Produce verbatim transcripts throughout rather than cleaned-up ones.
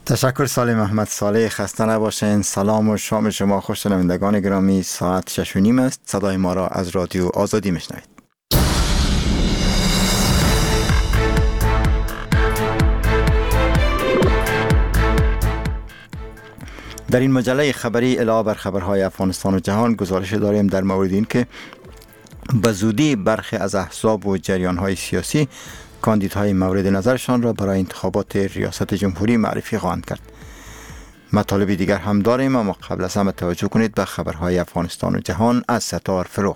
تشکر سالم محمد صالح. خسته نباشین. سلام و شام شما خوش. شنوندگان گرامی، ساعت شش و نیم است. صدای ما را از رادیو آزادی میشنوید. در این مجله خبری علاوه بر خبرهای افغانستان و جهان گزارش داریم در مورد این که به زودی برخی از احزاب و جریانهای سیاسی کاندیدهای مورد نظرشان را برای انتخابات ریاست جمهوری معرفی خواهند کرد. مطالب دیگر هم داریم، اما قبل از همه توجه کنید به خبرهای افغانستان و جهان از ستار فروغ.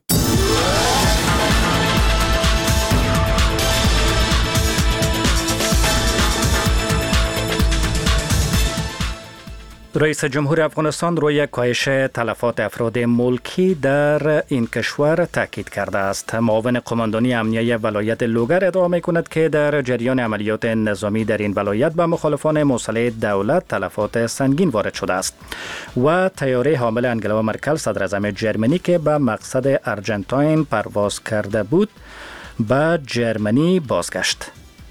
رئیس جمهور افغانستان روی کاهش تلفات افراد ملکی در این کشور تاکید کرده است. معاون قماندانی امنیه ولایت لوگر ادعا می‌کند که در جریان عملیات نظامی در این ولایت به مخالفان مسلح دولت تلفات سنگین وارد شده است و طیاره حامل انگلا مرکل صدر اعظم جرمنی که به مقصد ارجنتاین پرواز کرده بود به جرمنی بازگشت.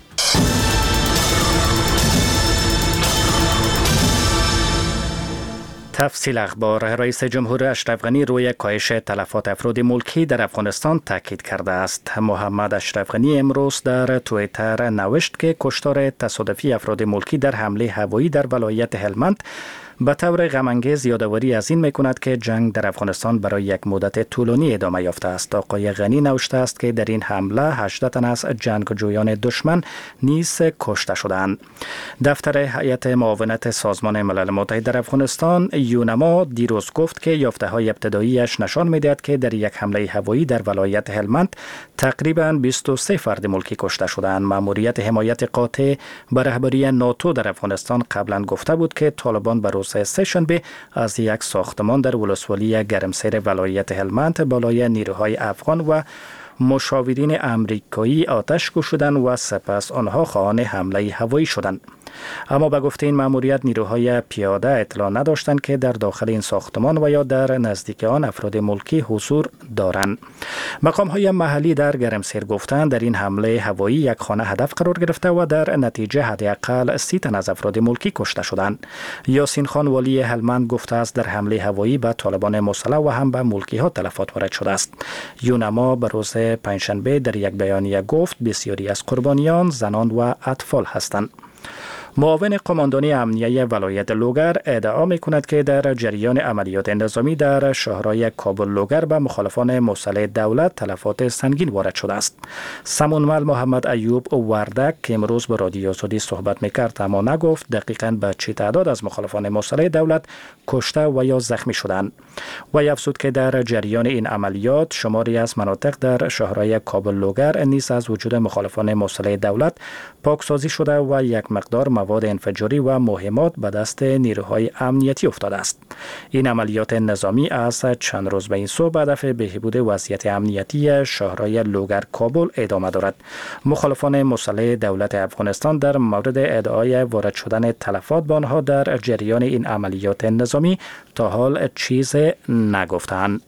تفصیل اخبار. رئیس جمهور اشرف غنی روی کاهش تلفات افراد ملکی در افغانستان تاکید کرده است. محمد اشرف غنی امروز در توییتر نوشت که کشتار تصادفی افراد ملکی در حمله هوایی در ولایت هلمند به طور غم‌انگیز یادآوری از این می‌کند که جنگ در افغانستان برای یک مدت طولانی ادامه یافته است. آقای غنی نوشته است که در این حمله هجده تن از جنگجویان دشمن نیز کشته شدند. دفتر هیئت معاونت سازمان ملل متحد در افغانستان یونما دیروز گفت که یافته‌های ابتداییش نشان می‌دهد که در یک حمله هوایی در ولایت هلمند تقریباً بیست و سه فرد ملکی کشته شدند. مأموریت حمایت قاطع به رهبری ناتو در افغانستان قبلا گفته بود که طالبان به روز سه‌شنبه از یک ساختمان در ولسوالی گرمسیر ولایت هلمند بالای نیروهای افغان و مشاورین امریکایی آتش گشودند و سپس آنها خواهان حمله هوایی شدند. اما به گفته این مأموریت نیروهای پیاده اطلاع نداشتند که در داخل این ساختمان و یا در نزدیک آن افراد ملکی حضور دارند. مقام‌های محلی در گرمسیر گفتند در این حمله هوایی یک خانه هدف قرار گرفته و در نتیجه حداقل سی تن از افراد ملکی کشته شدند. یاسین خان والی هلمند گفته است در حمله هوایی به طالبان مسلح و هم به ملکی ها تلفات وارد شده است. یونما به روز پنجشنبه در یک بیانیه گفت بسیاری از قربانیان زنان و اطفال هستند. معاون قماندانی امنیه ولایت لوگر ادعا می‌کند که در جریان عملیات نظامی در شهرهای کابل لوگر به مخالفان مسلح دولت تلفات سنگین وارد شده است. سمونمل محمد ایوب وردک که امروز با رادیو آزادی صحبت می‌کرد اما نگفت دقیقاً به چه تعداد از مخالفان مسلح دولت کشته و یا زخمی شدند. و افزود که در جریان این عملیات شماری از مناطق در شهرهای کابل لوگر نیز از وجود مخالفان مسلح دولت پاکسازی شده و یک مقدار مواد انفجاری و مهمات به دست نیروهای امنیتی افتاده است. این عملیات نظامی از چند روز به این سو به هدف بهبود وضعیت امنیتی شهرهای لوگر کابل ادامه دارد. مخالفان مسلح دولت افغانستان در مورد ادعای وارد شدن تلفات به آنها در جریان این عملیات نظامی تا حال چیز نگفتند.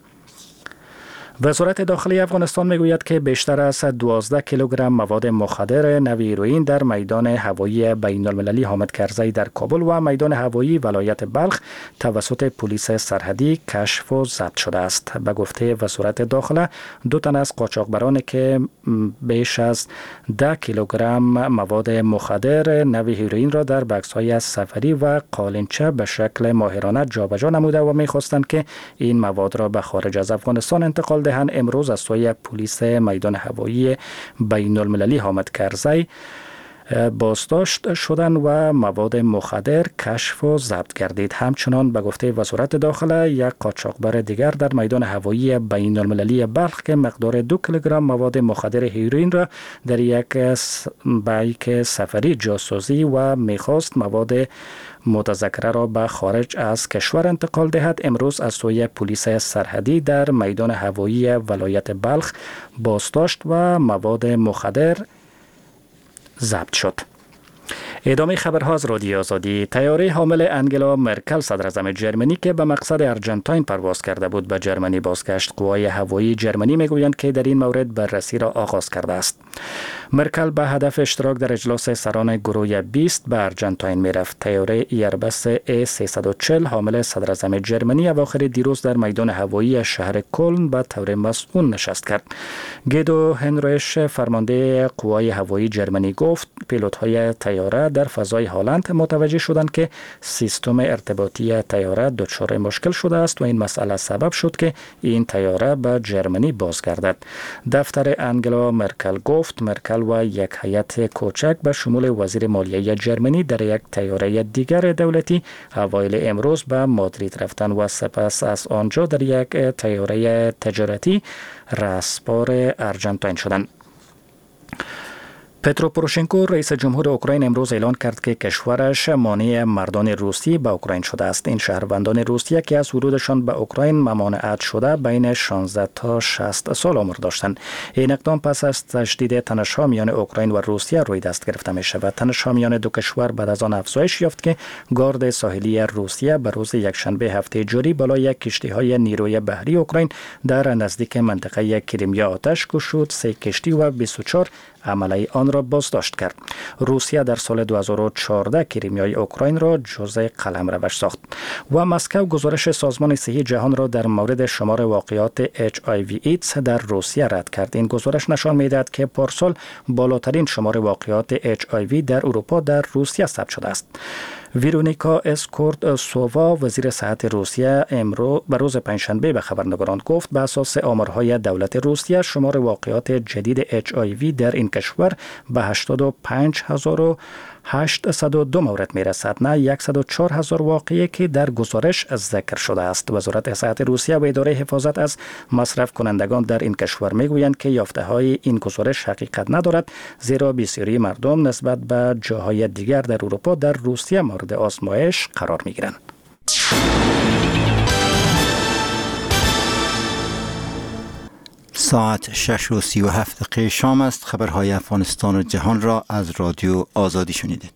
وزارت داخلی افغانستان میگوید که بیشتر از دوازده کیلوگرم مواد مخدر نوع هیروئین در میدان هوایی بین المللی حامد کرزی در کابل و میدان هوایی ولایت بلخ توسط پلیس سرحدی کشف و ضبط شده است. به گفته وزارت داخله دو تن از قاچاقبران که بیش از ده کیلوگرم مواد مخدر نوع هیروئین را در بکس‌های سفری و قالنچه به شکل ماهرانه جابجا نموده و می‌خواستند که این مواد را به خارج از افغانستان انتقال دهند، امروز از سوی پلیس میدان هوایی بین المللی حامد کرزی بازداشت شدند و مواد مخدر کشف و ضبط گردید. همچنان به گفته وزارت داخله یک قاچاقبر دیگر در میدان هوایی بین المللی بلخ که مقدار دو کیلوگرم مواد مخدر هیروئین را در یک بایک سفری جاسازی و میخواست مواد متذکره را به خارج از کشور انتقال دهد، امروز از سوی پلیس سرحدی در میدان هوایی ولایت بلخ بازداشت و مواد مخدر ضبط شد. ادامه خبرها از رادیو آزادی. طیاره حامل انگلا مرکل صدر اعظم جرمنی که به مقصد ارجنتاین پرواز کرده بود به جرمنی بازگشت. قوای هوایی جرمنی میگویند که در این مورد بررسی را آغاز کرده است. مرکل به هدف اشتراک در اجلاس سران گروه بیست به ارجنتاین میرفت. طیاره ایربس ای سیصد و چهل حامل صدر اعظم جرمنی اواخر دیروز در میدان هوایی شهر کلن به طور مسئول نشست کرد. گیدو هنریش فرمانده قوای هوایی جرمنی گفت پیلوت‌های طیاره در فضای هالند متوجه شدند که سیستم ارتباطی طیاره دچار مشکل شده است و این مسئله سبب شد که این طیاره به جرمنی بازگردد. دفتر انگلا مرکل گفت مرکل و یک هیئت کوچک به شمول وزیر مالیه جرمنی در یک طیاره دیگر دولتی اوایل امروز به مادرید رفتند و سپس از آنجا در یک طیاره تجارتی رسپار ارجنتاین شدند. پترو پوروشنکو رئیس جمهور اوکراین امروز اعلان کرد که کشورش مانع مردان روسی به اوکراین شده است. این شهروندان روسیه که از ورودشان به اوکراین ممانعت شده بین شانزده تا شصت سال عمر داشتند. این اقدام پس از تشدید تنش‌ها میان اوکراین و روسیه روی دست گرفته می شود. تنش‌ها میان دو کشور بعد از آن افزایش یافت که گارد ساحلی روسیه به روز یکشنبه هفته جاری بالای کشتی‌های نیروی بحری اوکراین در نزدیک منطقه کریمیا آتش گشود. سه کشتی و بیست و چهار عمله آن را بازداشت کرد. روسیه در سال دو هزار و چهارده کریمیای اوکراین را جزء قلمروش ساخت و مسکو گزارش سازمان صحی جهان را در مورد شمار واقعات اچ آی وی ایدز در روسیه رد کرد. این گزارش نشان می‌دهد که پارسال بالاترین شمار واقعات اچ آی وی در اروپا در روسیه ثبت شده است. ویرونیکا اسکورت سووا وزیر صحت روسیه امروز به روز پنجشنبه به خبرنگاران گفت به اساس آمارهای دولت روسیه شمار واقعات جدید اچ آی وی در این کشور به هشتاد و پنج هزار و هشتصد و دو مورد میرسد، نه صد و چهار هزار واقعه که در گزارش ذکر شده است. وزارت صحت روسیه و اداره حفاظت از مصرف کنندگان در این کشور میگویند که یافته های این گزارش حقیقت ندارد، زیرا بسیاری مردم نسبت به جاهای دیگر در اروپا در روسیه مورد آزمایش قرار میگیرند. ساعت شش و سی و هفت دقیقه شام است. خبرهای افغانستان و جهان را از رادیو آزادی شنیدید.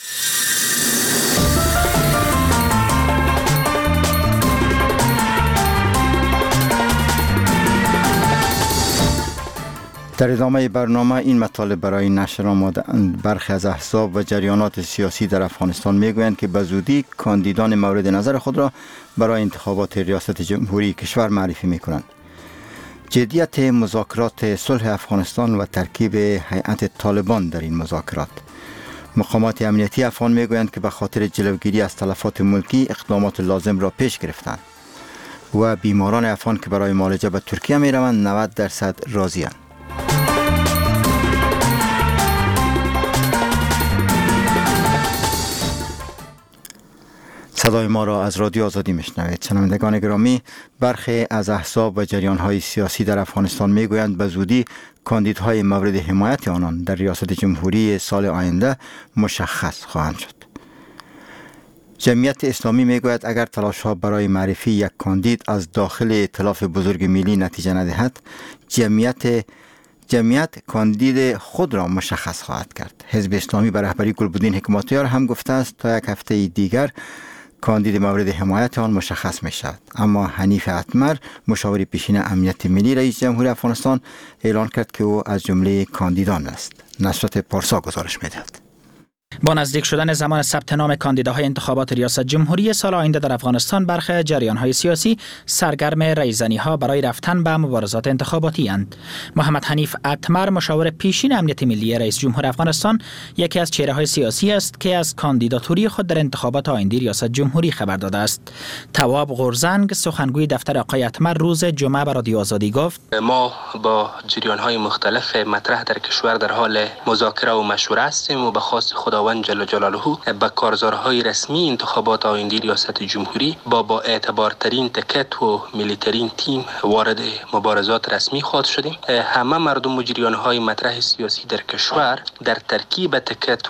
در ادامه برنامه این مطالب برای نشر آماده. برخی از احزاب و جریانات سیاسی در افغانستان میگویند که به زودی کاندیدان مورد نظر خود را برای انتخابات ریاست جمهوری کشور معرفی میکنند. جدیت مذاکرات صلح افغانستان و ترکیب هیئت طالبان در این مذاکرات. مقامات امنیتی افغان میگویند که به خاطر جلوگیری از تلفات ملکی اقدامات لازم را پیش گرفتند و بیماران افغان که برای معالجه به ترکیه می روند نود درصد راضی‌اند. صدای ما را از رادیو آزادی میشنوید. شنوندگان گرامی، برخی از احزاب و جریان‌های سیاسی در افغانستان میگویند به زودی کاندیدهای مورد حمایت آنان در ریاست جمهوری سال آینده مشخص خواهند شد. جمعیت اسلامی میگوید اگر تلاش‌ها برای معرفی یک کاندید از داخل ائتلاف بزرگ ملی نتیجه ندهد، جمعیت جمعیت کاندید خود را مشخص خواهد کرد. حزب اسلامی به رهبری گلبدین حکمتیار هم گفته است تا یک هفته دیگر کاندید مورد حمایت آن مشخص می شود. اما حنیف اتمر، مشاور پیشین امنیت ملی رئیس جمهور افغانستان، اعلان کرد که او از جمله کاندیدان است. نصرت پارسا گزارش می دهد. با نزدیک شدن زمان ثبت نام کاندیداهای انتخابات ریاست جمهوری سال آینده در افغانستان، برخی جریان‌های سیاسی سرگرم رایزنی‌ها برای رفتن به مبارزات انتخاباتی اند. محمد حنیف اتمر، مشاور پیشین امنیت ملی رئیس جمهور افغانستان، یکی از چهره‌های سیاسی است که از کاندیداتوری خود در انتخابات آینده ریاست جمهوری خبر داده است. تواب غرزنگ، سخنگوی دفتر آقای اتمر، روز جمعه به رادیو آزادی گفت: ما با جریان‌های مختلف مطرح در کشور در حال مذاکره و مشوره هستیم و به خواست خداوند جل جلاله به کارزارهای رسمی انتخابات آینده ریاست جمهوری با با اعتبارترین تکت و ملیترین تیم وارد مبارزات رسمی خواهد شدیم. همه مردم و جریان‌های مطرح سیاسی در کشور در ترکیب تکت و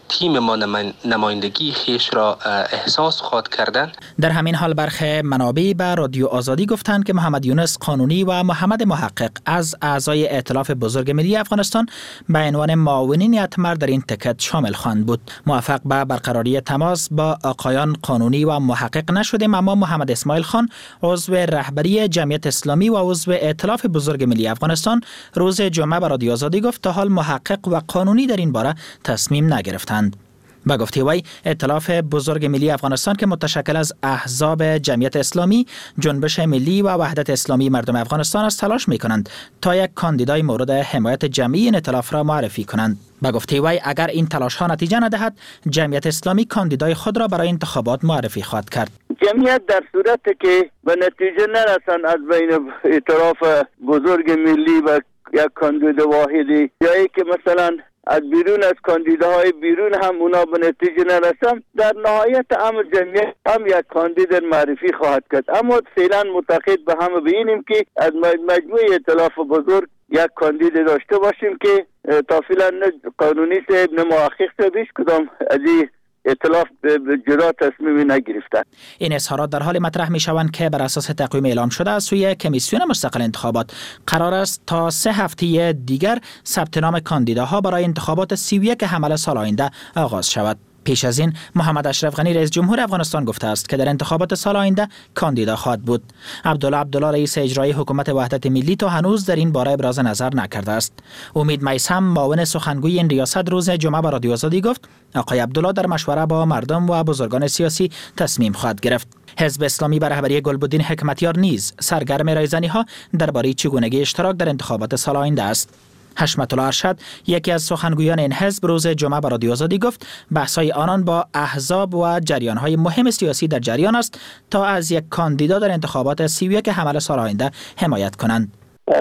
تیم ما نمایندگی خیش را احساس خواهد کردند. در همین حال برخی منابع به رادیو آزادی گفتند که محمد یونس قانونی و محمد محقق از اعضای ائتلاف بزرگ ملی افغانستان به عنوان معاونین اتمر در این تکت شامل خواند بود. موفق به برقراری تماس با آقایان قانونی و محقق نشدیم، اما محمد اسماعیل خان عضو رهبری جمعیت اسلامی و عضو ائتلاف بزرگ ملی افغانستان روز جمعه به رادیو آزادی گفت تا حال محقق و قانونی در این باره تصمیم نگرفتند. با گفته وی ائتلاف بزرگ ملی افغانستان که متشکل از احزاب جمعیت اسلامی، جنبش ملی و وحدت اسلامی مردم افغانستان است تلاش می کنند تا یک کاندیدای مورد حمایت جمعی این ائتلاف را معرفی کنند. با گفته وی اگر این تلاش ها نتیجه ندهد، جمعیت اسلامی کاندیدای خود را برای انتخابات معرفی خواهد کرد. جمعیت در صورتی که به نتیجه نرسند از بین ائتلاف بزرگ ملی و یک کاندید واحدی، یا ای که مثلا از بیرون از کاندیداهای بیرون هم اونا به نتیجه نرسن، در نهایت امر جمعیت هم یک کاندید معرفی خواهد کرد. اما فعلا معتقد به همه بینیم که از مجموعه ائتلاف بزرگ یک کاندید داشته باشیم که تا فعلا نه قانونی صاحب نه محقق صاحب هیچ کدام از این ائتلاف جدا تصمیمی نگرفتند. این اظهارات در حال مطرح می شوند که بر اساس تقویم اعلام شده از سوی کمیسیون مستقل انتخابات قرار است تا سه هفته دیگر ثبت نام کاندیداها برای انتخابات سی و یک حمل سال آینده آغاز شود. پیش از این محمد اشرف غنی رئیس جمهور افغانستان گفته است که در انتخابات سال آینده کاندیدا خواهد بود. عبدالله عبدالله رئیس اجرایی حکومت وحدت ملی تا هنوز در این باره ابراز نظر نکرده است. امید میثم معاون سخنگوی این ریاست روز جمعه به رادیو آزادی گفت آقای عبدالله در مشوره با مردم و بزرگان سیاسی تصمیم خواهد گرفت. حزب اسلامی به رهبری گلبدین حکمتیار نیز سرگرم رایزنی ها درباره چگونگی اشتراک در انتخابات سال آینده است. حشمت الله ارشد یکی از سخنگویان این حزب روز جمعه به رادیو آزادی گفت بحث‌های آنان با احزاب و جریان‌های مهم سیاسی در جریان است تا از یک کاندیدا در انتخابات سی و یک حمل سال آینده حمایت کنند.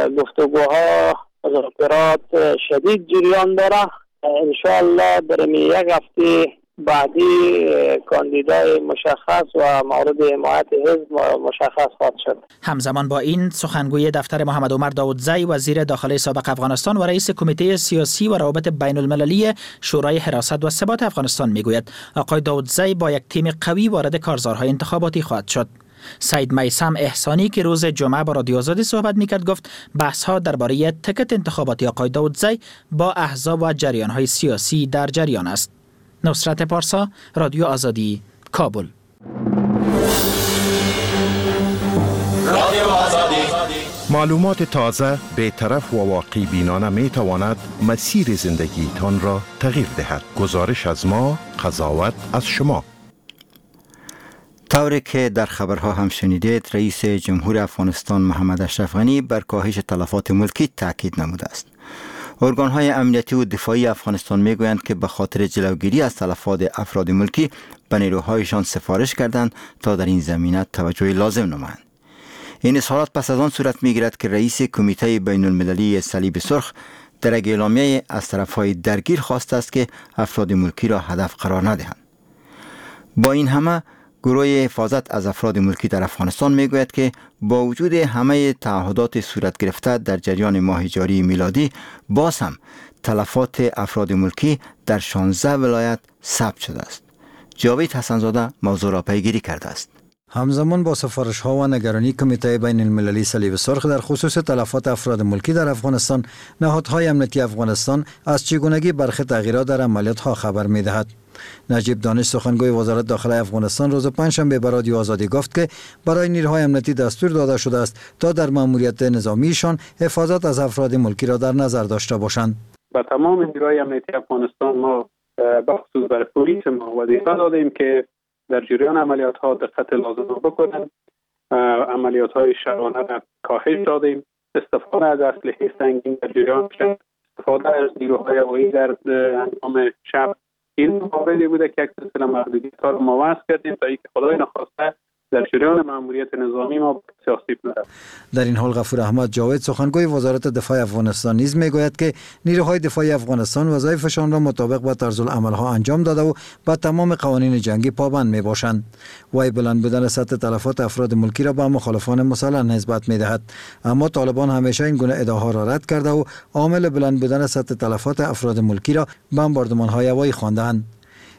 گفتگوها مذاکرات شدید جریان داره. ان شاء الله در یک هفته بعدی کاندیدای مشخص و مورد حمایت حزب مشخص خواهد شد. همزمان با این سخنگوی دفتر محمد عمر داودزی وزیر داخلی سابق افغانستان و رئیس کمیته سیاسی و روابط بین المللی شورای حراست و ثبات افغانستان میگوید آقای داودزی با یک تیم قوی وارد کارزارهای انتخاباتی خواهد شد. سید میثم احسانی که روز جمعه با رادیو آزادی صحبت میکرد گفت بحث ها درباره تکت انتخاباتی آقای داودزی با احزاب و جریان‌های سیاسی در جریان است. نصرت پارسا، رادیو آزادی، کابل. رادیو آزادی. معلومات تازه، بی‌طرف و واقعی بینانه می تواند مسیر زندگی تان را تغییر دهد. گزارش از ما، قضاوت از شما. طوری که در خبرها هم شنیدید، رئیس جمهور افغانستان محمد اشرف غنی بر کاهش تلفات ملکی تاکید نموده است. ارگان‌های امنیتی و دفاعی افغانستان میگویند که به خاطر جلوگیری از تلفات افراد ملکی به نیروهایشان سفارش کردند تا در این زمینه توجه لازم نمایند. این اظهارات پس از آن صورت میگیرد که رئیس کمیته بین المللی صلیب سرخ در یک اعلامیه از طرفهای درگیر خواسته است که افراد ملکی را هدف قرار ندهند. با این همه گروه حفاظت از افراد ملکی در افغانستان میگوید که با وجود همه تعهدات صورت گرفته در جریان ماه جاری میلادی، باز هم تلفات افراد ملکی در شانزده ولایت ثبت شده است. جاوید حسنزاده موضوع را پیگیری کرده است. همزمان با سفارش ها و نگرانی کمیته بین المللی صلیب سرخ در خصوص تلفات افراد ملکی در افغانستان، نهادهای امنیتی افغانستان از چگونگی برخی تغییرات در عملیات ها خبر می دهد. نجیب دانش سخنگوی وزارت داخلی افغانستان روز پنجشنبه به رادیو آزادی گفت که برای نیروهای امنیتی دستور داده شده است تا در ماموریت نظامیشان حفاظت از افراد ملکی را در نظر داشته باشند. با تمام نیروهای امنیتی افغانستان ما بخصوص برای پلیس ما وظیفه دادیم که در جریان عملیات ها دقت لازم بکنند. عملیات های شبانه را کاهش دادیم. استفاده از اسلحه سنگین در جریان شد. استفاده از نیروهای هوایی در هنگام شب این موردی بوده که یک سلسله محدودیت ها رو ما وضع کردیم تا اینکه خدای نخواسته در جریان ماموریت نظامی ما سیاسی نرود. در این حال غفور احمد جاوید سخنگوی وزارت دفاع افغانستان نیز میگوید که نیروهای دفاعی افغانستان وظایفشان را مطابق با طرز العمل ها انجام داده و با تمام قوانین جنگی پابند می باشند. وی بلند بودن سطح تلفات افراد ملکی را به مخالفان مسلح نسبت می دهد، اما طالبان همیشه این گونه ادعاها را رد کرده و عامل بلند بودن سطح تلفات افراد ملکی را بمباردمان های هوایی خواندند.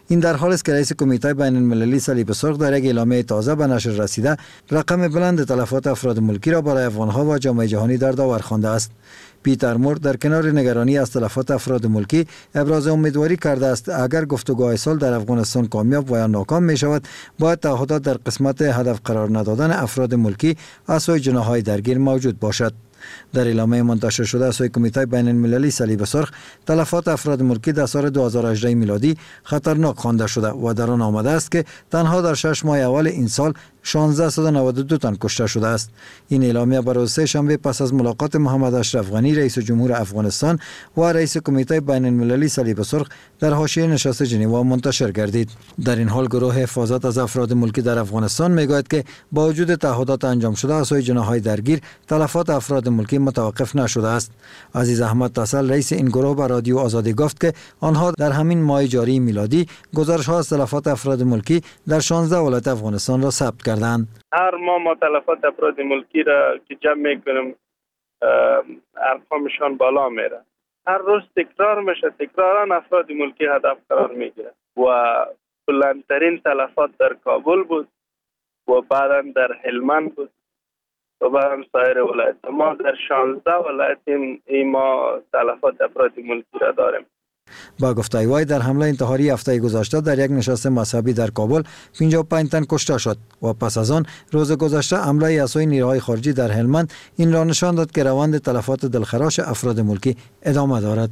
این در حالی است که رئیس کمیته بین المللی صلیب سرخ در یک اعلامیه تازه به نشر رسیده رقم بلند تلفات افراد ملکی را برای افغانها و جامعه جهانی در داور خوانده است. پیتر مور در کنار نگرانی از تلفات افراد ملکی ابراز امیدواری کرده است اگر گفتگوهای صلح در افغانستان کامیاب و یا ناکام می شود، باید تعهدات در قسمت هدف قرار ندادن افراد ملکی از سوی جناح‌های درگیر موجود باشد. در اعلامیه منتشر شده از سوی کمیته بین المللی صلیب سرخ، تلفات افراد ملکی در سال دو هزار و هجده میلادی خطرناک خوانده شده و در آن آمده است که تنها در شش ماه اول این سال شانزده و نود و دو تن کشته شده است. این اعلامیه بر روز سه‌شنبه پس از ملاقات محمد اشرف غنی رئیس جمهور افغانستان و رئیس کمیته بین المللی صلیب سرخ در حاشیه نشست ژنو منتشر گردید. در این حال گروه حفاظت از افراد ملکی در افغانستان میگوید که با وجود تعهدات انجام شده از سوی جناح‌های درگیر، تلفات افراد ملکی متوقف نشده است. عزیز احمد تسل رئیس این گروه به رادیو آزادی گفت که آنها در همین ماه جاری میلادی گزارش‌ها از تلفات افراد ملکی در شانزده ولایت افغانستان را ثبت کردند. هر ماه ما تلفات افراد ملکی را که جمع میکنیم ارقامشان بالا میره. هر روز تکرار میشه، تکرارا افراد ملکی هدف قرار میگیره و بلندترین تلفات در کابل بود و بعدا در هلمند بود و بعدا سایر ولایت. ما در شانزده ولایت این ما تلفات افراد ملکی را داریم. با گفته وی در حمله انتحاری هفته گذشته در یک نشست مذهبی در کابل پنجاه و پنج تن کشته شد و پس از آن روز گذشته حمله از سوی نیروهای خارجی در هلمند این را نشان داد که روند تلفات دلخراش افراد ملکی ادامه دارد.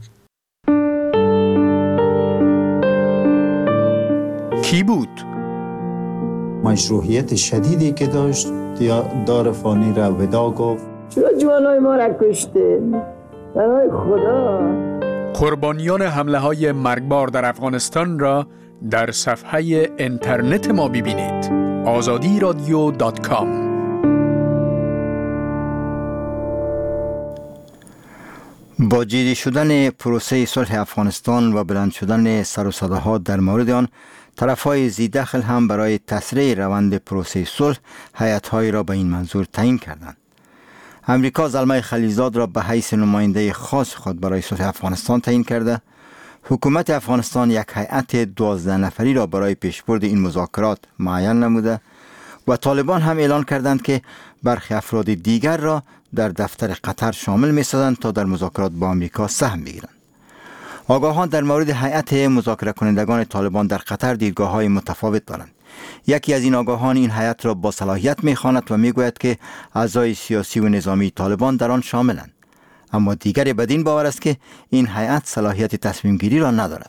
کی بود؟ مشروعیت شدیدی که داشت دار فانی را ودا گفت. چرا جوانای ما را کشتین؟ برای خدا. قربانیان حمله های مرگبار در افغانستان را در صفحه اینترنت ما ببینید. آزادی رادیو دات کام. با جدی شدن پروسه صلح افغانستان و بلند شدن سر و صداها در مورد آن، طرفهای ذی‌دخل هم برای تسریع روند پروسه صلح هیئت‌هایی را به این منظور تعیین کردند. امریکا زلمه خلیلزاد را به حیث نماینده خاص خود برای صلح افغانستان تعیین کرده. حکومت افغانستان یک هیئت دوازده نفری را برای پیشبرد این مذاکرات معین نموده و طالبان هم اعلان کردند که برخی افراد دیگر را در دفتر قطر شامل می‌سازند تا در مذاکرات با امریکا سهم بگیرند. آگاهان در مورد هیئت مذاکره کنندگان طالبان در قطر دیدگاه‌های متفاوت دارند. یکی از این آگاهان این هیئت را با صلاحیت می‌خواند و می‌گوید که اعضای سیاسی و نظامی طالبان در آن شاملند، اما دیگری بدین باور است که این هیئت صلاحیت تصمیم گیری را ندارد.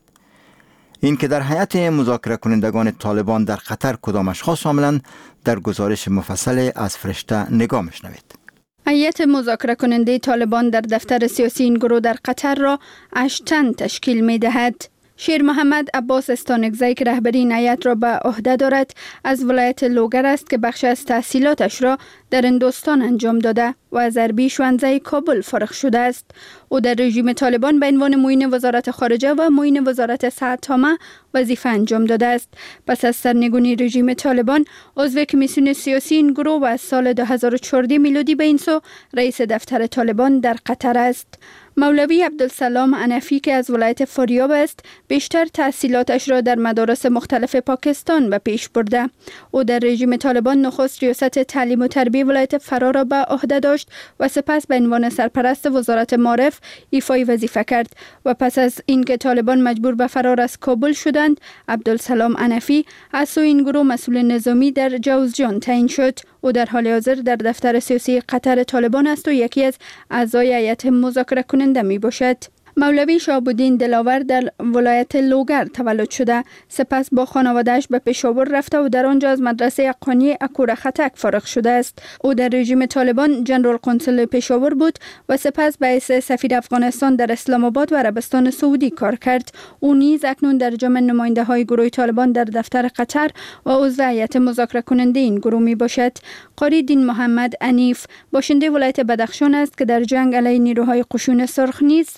این که در هیئت مذاکره کنندگان طالبان در قطر کدام اشخاص شاملند در گزارش مفصل از فرشته نگاه می‌شنوید. هیئت مذاکره کننده طالبان در دفتر سیاسی این گروه در قطر را هشت تن تشکیل می‌دهد. شیر محمد عباس استانکزی که رهبری این هیئت را به عهده دارد از ولایت لوگر است که بخش از تحصیلاتش را در هندوستان انجام داده و از اربی شوانزه کابل فارغ شده است. او در رژیم طالبان به عنوان معین وزارت خارجه و معین وزارت صحت عامه وظیفه انجام داده است. پس از سرنگونی رژیم طالبان عضو کمیسیون سیاسی این گروه و از سال دو هزار و چهارده میلادی به این سو رئیس دفتر طالبان در قطر است. مولوی عبدالسلام عنفی که از ولایت فاریاب است بیشتر تحصیلاتش را در مدارس مختلف پاکستان به پیش برده. او در رژیم طالبان نخست ریاست تعلیم و تربیه ولایت فرا را به عهده داشت و سپس به عنوان سرپرست وزارت معارف ایفای وظیفه کرد و پس از اینکه طالبان مجبور به فرار از کابل شدند، عبدالسلام عنفی از سوی این گروه مسئول نظامی در جوزجان تعیین شد. او در حال حاضر در دفتر سیاسی قطر طالبان است و یکی از اعضای هیئت مذاکره کننده می باشد. مولوی شهاب‌الدین دلاور در ولایت لوگر تولد شده، سپس با خانواده‌اش به پشاور رفته و در آنجا از مدرسه حقانی اکور خطک فارغ شده است. او در رژیم طالبان جنرال قنصل پشاور بود و سپس به حیث سفیر افغانستان در اسلام آباد و عربستان سعودی کار کرد. او نیز اکنون در جمع نماینده‌های گروه طالبان در دفتر قطر و عضو هیئت مذاکره کننده این گروه می باشد. قاری دین محمد عنیف باشنده ولایت بدخشان است که در جنگ علیه نیروهای قشون سرخ نیز سهم گرفت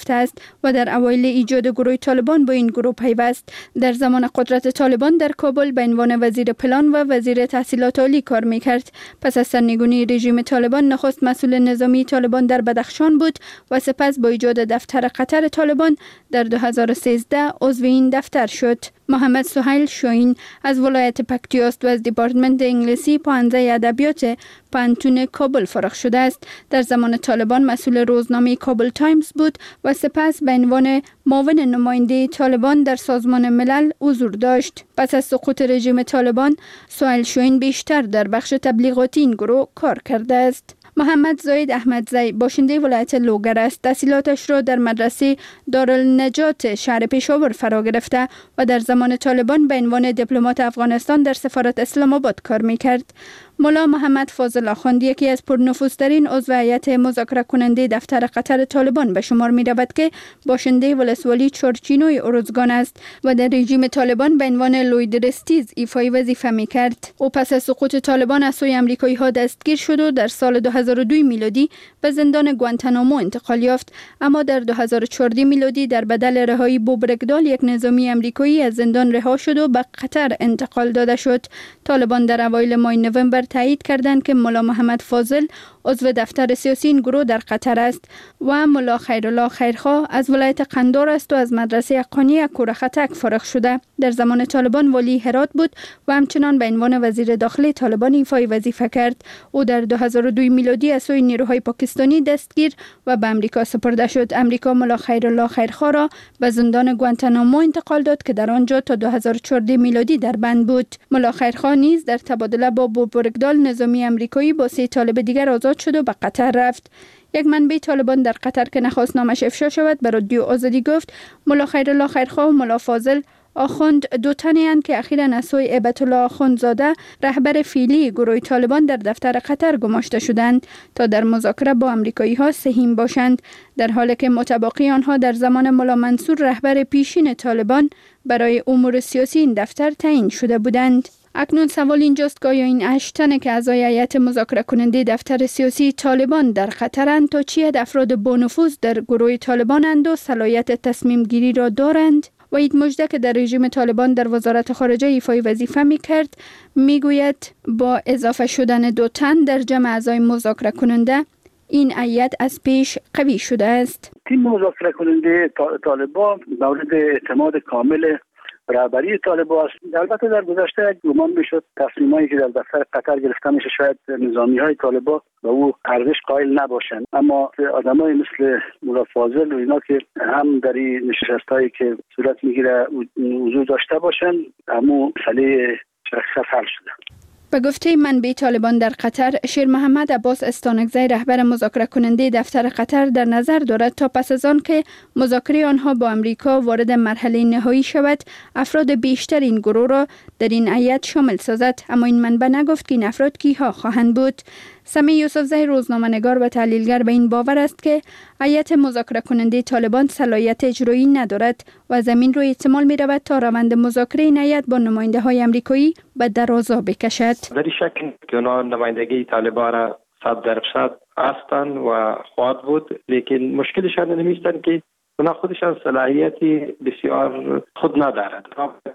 گرفته است و در اوایل ایجاد گروه طالبان با این گروه پیوست. در زمان قدرت طالبان در کابل به عنوان وزیر پلان و وزیر تحصیلات عالی کار میکرد. پس از سرنگونی رژیم طالبان نخست مسئول نظامی طالبان در بدخشان بود و سپس با ایجاد دفتر قطر طالبان در دو هزار و سیزده عضو این دفتر شد. محمد سهیل شاهین از ولایت پکتیا است و از دپارتمنت انگلیسی پانزده ادبیات پانتون کابل فارغ شده است. در زمان طالبان مسئول روزنامه کابل تایمز بود و سپس به عنوان معاون نماینده طالبان در سازمان ملل حضور داشت. پس از سقوط رژیم طالبان، سهیل شاهین بیشتر در بخش تبلیغاتی این گروه کار کرده است. محمد زاید احمدزی باشنده ولایت لوگر است. تحصیلاتش را در مدرسه دارالنجات شهر پشاور فرا گرفته و در زمان طالبان به عنوان دیپلمات افغانستان در سفارت اسلام آباد کار میکرد. ملا محمد فاضل آخوند یکی از پرنفوذترین عضو هیئت مذاکره کننده دفتر قطر طالبان به شمار می رود که باشنده ولسوالی چورچینوی ارزگان است و در رژیم طالبان به عنوان لویدرستیز ایفای وظیفه می کرد. او پس از سقوط طالبان از سوی امریکایی ها دستگیر شد و در سال دو هزار و دو میلادی به زندان گوانتانامو انتقال یافت، اما در دو هزار و چهارده میلادی در بدل رهایی بوب رگدال یک نظامی امریکایی از زندان رها شد و به قطر انتقال داده شد. طالبان در اوایل ماه نوامبر تایید کردند که ملا محمد فاضل عضو دفتر سیاسی این گروه در قطر است و ملا خیرالله خیرخواه از ولایت قندار است و از مدرسه حقانی کورخطک فارغ شده. در زمان طالبان والی هرات بود و همچنان به عنوان وزیر داخلی طالبان ایفای وظیفه کرد. او در دو هزار و دو میلادی از سوی نیروهای پاکستانی دستگیر و به امریکا سپرده شد. امریکا ملا خیرالله خیرخواه را به زندان گوانتانامو انتقال داد که در آنجا تا دو هزار و چهارده میلادی در بند بود. ملا خیرخواه نیز در تبادله با بوب رگدال نظامی امریکایی با سه طالب دیگر آزاد شد و به قطر رفت. یک منبع طالبان در قطر که نخواست نامش افشا شود به رادیو آزادی گفت ملا خیرالله خیرخواه و ملا فاضل آخوند دو تنی اند که اخیراً از سوی هیبت الله آخوندزاده رهبر فعلی گروه طالبان در دفتر قطر گماشته شدند تا در مذاکره با امریکایی ها سهیم باشند، در حالی که متباقی آنها در زمان ملا منصور رهبر پیشین طالبان برای امور سیاسی این دفتر تعیین شده بودند. اکنون سوال اینجاست که آیا این هشت تن که اعضای هیئت مذاکره کننده دفتر سیاسی طالبان در خطرند تا چی حد افراد با نفوذ در گروه طالبانند و صلاحیت تصمیم گیری را دارند؟ وحید مژده که در رژیم طالبان در وزارت خارجه ایفای وظیفه می کرد می گوید با اضافه شدن دو تن در جمع اعضای مذاکره کننده این هیئت از پیش قوی شده است. تیم مذاکره کننده طالبان مورد اعتماد کامل رهبری طالبان است. البته در گذشته گمان میشد تصمیمایی که در دفتر قطر گرفته میشه شاید نظامی های طالبان به او ارزش قائل نباشند، اما آدمای مثل ملا فاضل و اینا که هم در این نشستایی که صورت میگیره حضور داشته باشند، همون مسئله شخصیت حل شده. به گفته منبع طالبان در قطر، شیر محمد عباس استانکزی رهبر مذاکره کننده دفتر قطر در نظر دارد تا پس از آن که مذاکره آنها با امریکا وارد مرحله نهایی شود، افراد بیشتر این گروه را در این هیئت شامل سازد، اما این منبع نگفت که این افراد کیها خواهند بود. سمیع یوسفزی روزنامه‌نگار و تحلیلگر به این باور است که هیئت مذاکره کننده طالبان صلاحیت اجرایی ندارد و زمین روی احتمال می رود تا روند مذاکره این هیئت با نماینده های امریکایی به درازا بکشد. در این شکل که اونا نمایندگی طالبان را صد درصد هستند و خواهد بود، لیکن مشکلشان نمیستند که اونا خودشان صلاحیتی بسیار خود ندارد.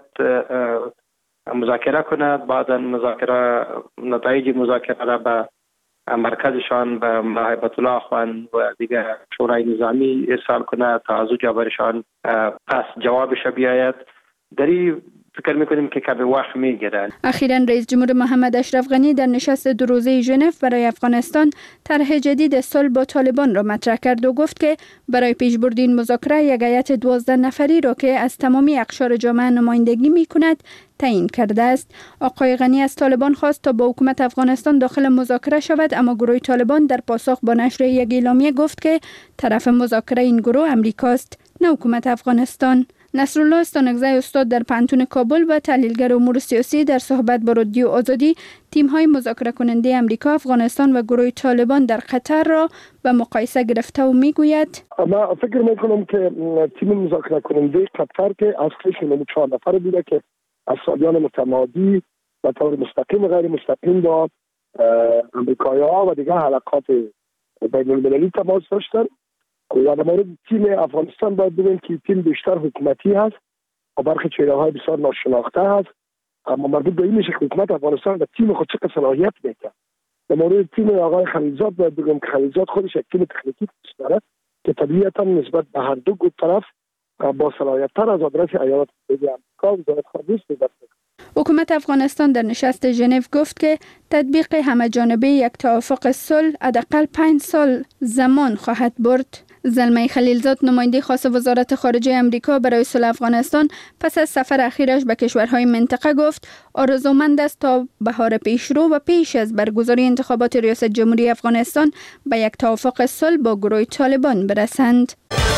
مذاکره کند، بعدا مذاکره نتایج مذاکره را به مرکزشان به هیبت الله آخوند و دیگر شورای نظامی ارسال کند تا از او جوابشان پس جوابش بیاید. دری فکر میکنیم که کمی وقت میگیره. اخیراً رئیس جمهور محمد اشرف غنی در نشست دو روزه ژنو برای افغانستان طرح جدید صلح با طالبان را مطرح کرد و گفت که برای پیشبرد این مذاکره یک هیئت دوازده نفری را که از تمامی اقشار جامعه نمایندگی میکند تعیین کرده است. آقای غنی از طالبان خواست تا با حکومت افغانستان داخل مذاکره شود، اما گروه طالبان در پاسخ با نشر یک اعلامیه گفت که طرف مذاکره این گروه امریکاست، نه حکومت افغانستان. نصرالله استانکزی استاد در پانتون کابل و تحلیلگر امور سیاسی در صحبت با رادیو آزادی تیم‌های مذاکره کننده امریکا، افغانستان و گروه طالبان در قطر را به مقایسه گرفته و میگوید من فکر میکنم که تیم مذاکره کننده قطر که اصلش چهار نفر بوده که از سالیان متمادی و طور مستقیم و غیر مستقیم با امریکایی ها و دیگر حلقات بین المللی تماس داشتن و در مورد تیم افغانستان باید بگیم که تیم بیشتر حکومتی هست و برخی چهره‌های بسیار ناشناخته هست، اما مربوط به این میشه که حکومت افغانستان و تیم خود چه صلاحیت میکنه. در مورد تیم آقای خلیلزاد باید بگم که خلیلزاد خودش یک تیم تکنیکی داره که طبیعتا نسبت به هر دو طرف با صلاحیت تر از آدرس ایالات متحده آمریکا وزارت خارجه است. حکومت افغانستان در نشست ژنو گفت که تطبیق همه جانبه یک توافق صلح حداقل پنج سال زمان خواهد برد. زلمه خلیلزاد نماینده خاص وزارت خارجه امریکا برای صلح افغانستان پس از سفر اخیرش به کشورهای منطقه گفت آرزومند است تا بهار پیشرو و پیش از برگزاری انتخابات ریاست جمهوری افغانستان به یک توافق صلح با گروه طالبان برسند.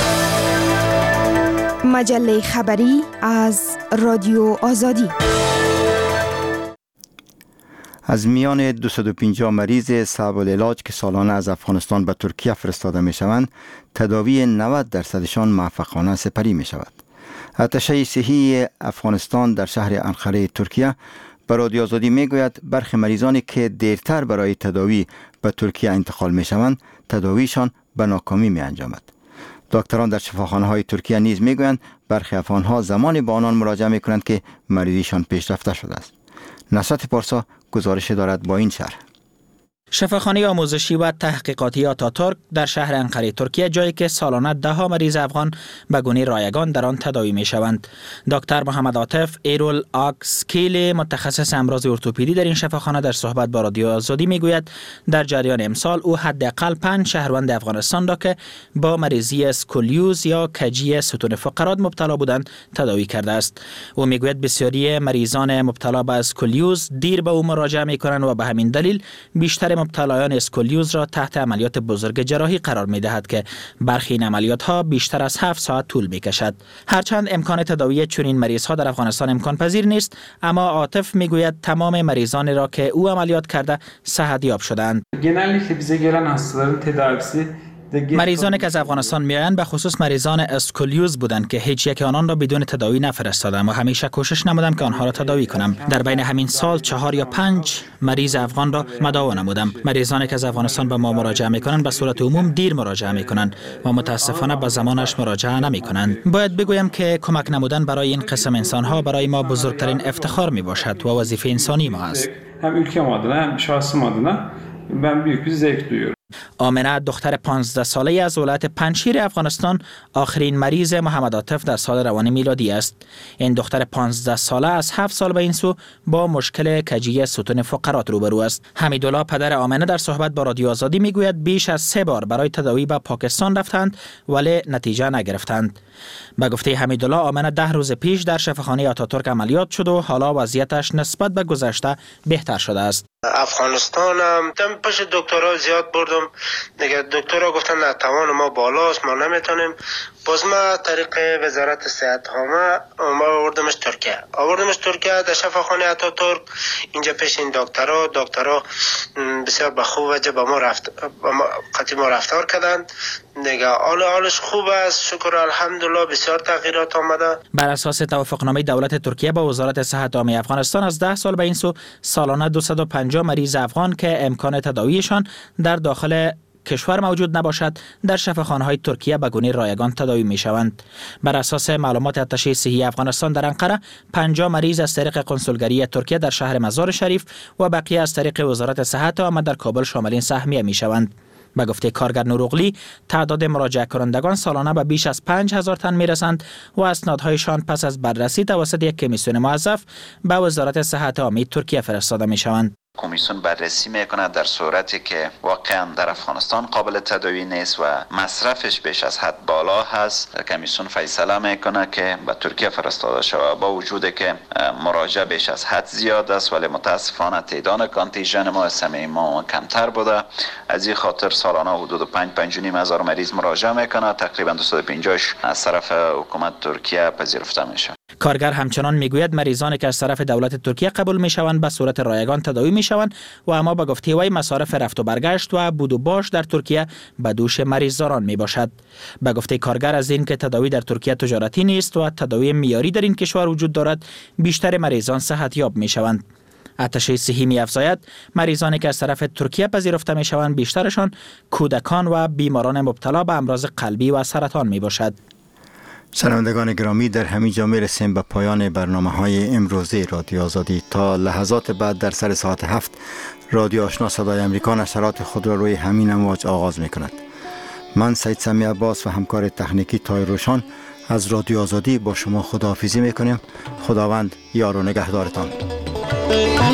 مجله خبری از رادیو آزادی. از میان دویست و پنجاه مریض صعب العلاج که سالانه از افغانستان به ترکیه فرستاده می شوند، تداوی نود درصدشان موفقانه سپری می شود. اتشه صحی افغانستان در شهر انقره ترکیه به رادیو آزادی می گوید برخی مریضانی که دیرتر برای تداوی به ترکیه انتقال می شوند، تداویشان به ناکامی می انجامد. دکتران در شفاخانه های ترکیه نیز می گویند برخی افغانها زمانی به آنان مراجعه می کنند که مریضیشان پیشرفته شده است. نصرت پارسا گزارش دارد با این شرح. شفاخانه آموزشی و تحقیقاتی آتاتورک در شهر انقره ترکیه جایی که سالانه ده ها مریض افغان به گونه رایگان در آن تداوی می شوند. دکتر محمد عاطف ایرول آکسکیل متخصص امراض ارتوپدی در این شفاخانه در صحبت با رادیو آزادی می گوید در جریان امسال او حداقل پنج شهروند افغانستان را که با مریضی اسکولیوز یا کجی ستون فقرات مبتلا بودند تداوی کرده است. او می گوید بسیاری مریضان مبتلا به اسکولیوز دیر به او مراجعه می کنند و به همین دلیل بیشتر مبتلایان اسکولیوز را تحت عملیات بزرگ جراحی قرار می دهد که برخی این عملیات ها بیشتر از هفت ساعت طول می کشد. هرچند امکان تداوی چنین مریض ها در افغانستان امکان پذیر نیست، اما عاطف می گوید تمام مریضانی را که او عملیات کرده صحت یاب شدند. مریضانی که از افغانستان میآیند به خصوص مریضان اسکولیوز بودند که هیچ یک آنان را بدون تداوی نفرستادم و همیشه کوشش نمودم که آنها را تداوی کنم. در بین همین سال چهار یا پنج مریض افغان را مداوا نمودم. مریضانی که از افغانستان به ما مراجعه میکنند به صورت عموم دیر مراجعه میکنند و متاسفانه به زمانش مراجعه نمیکنند. باید بگویم که kımak نمودن برای این قسم انسانها برای ما بزرگترین افتخار می باشد و وظیفه انسانی ما است. هم ülkem adına hem şahsım adına ben büyük bir zevk duyuyorum. آمنه دختر پانزده ساله از ولایت پنجشیر افغانستان آخرین مریض محمد عاطف در سال روان میلادی است. این دختر پانزده ساله از هفت سال به این سو با مشکل کجی ستون فقرات روبرو است. حمیدالله پدر آمنه در صحبت با رادیو آزادی میگوید بیش از سه بار برای تداوی به پاکستان رفتند ولی نتیجه نگرفتند. به گفته حمیدالله آمنه ده روز پیش در شفاخانه آتاتورک عملیات شد و حالا وضعیتش نسبت به گذشته بهتر شده است. افغانستانم دم پیش دکترها زیاد بردم، دیگه دکترها گفتن نه توان ما بالاست ما نمیتونیم. باز ما طریق وزارت صحت ها ما آوردمش ترکیه آوردمش ترکیه در شفاخانه آتاتورک. اینجا پیش این دکترها دکترها بسیار به خوب وجه با ما رفت با ما قطعی ما رفتار کردند. دیگه حال حالش خوب است، شکر الحمدلله، بسیار تغییرات آمده. بر اساس توافقنامه دولت ترکیه با وزارت صحت عامه افغانستان از ده سال به این سو سالانه دویست و پنجاه مریض افغان که امکان تداویشان در داخل کشور موجود نباشد در شفاخانه‌های ترکیه به گونه رایگان تداوی می‌شوند. بر اساس معلومات اتشه صحی افغانستان در انقره پنجاه مریض از طریق کنسولگری ترکیه در شهر مزار شریف و بقیه از طریق وزارت صحت عامه در کابل شامل این سهمیه می‌شوند. به گفته کارگر نوروغلی تعداد مراجعه کنندگان سالانه به بیش از پنج هزار تن می‌رسند و اسنادهایشان پس از بررسی توسط یک کمیسیون موظف به وزارت صحت عامه ترکیه فرستاده می‌شوند. کمیسیون بررسی میکند در صورتی که واقعا در افغانستان قابل تداوی نیست و مصرفش بیش از حد بالا هست، کمیسیون فیصله میکنه که به ترکیه فرستاده شود. با وجودی که مراجعه بیش از حد زیاد است ولی متاسفانه تعداد کانتیژن ما سمی ما کمتر بوده. از این خاطر سالانه حدود پنج پنج و نیم هزار مریض مراجعه میکنه، تقریبا دویست و پنجاه از طرف حکومت ترکیه پذیرفته میشه. کارگر همچنان میگوید مریضانی که از طرف دولت ترکیه قبول میشوند به صورت رایگان تداوی میشوند و اما به گفته وی مصارف رفت و برگشت و بود و باش در ترکیه به دوش مریضداران میباشد. به گفته کارگر از این که تداوی در ترکیه تجارتی نیست و تداوی معیاری در این کشور وجود دارد، بیشتر مریضان صحت یاب میشوند. اتشه صحی می افزاید مریضانی که از طرف ترکیه پذیرفته می شوند بیشترشان کودکان و بیماران مبتلا به امراض قلبی و سرطان می باشد. شنوندگان گرامی، در همین جا می رسیم به پایان برنامه های امروزی رادیو آزادی. تا لحظات بعد در سر ساعت هفت رادیو آشنا صدای امریکا نشرات خود را روی همین امواج آغاز می کند. من سید سمی عباس و همکار تکنیکی تای روشان از رادیو آزادی با شما خداحافظی می کنیم. خداوند یار و نگهدارتان.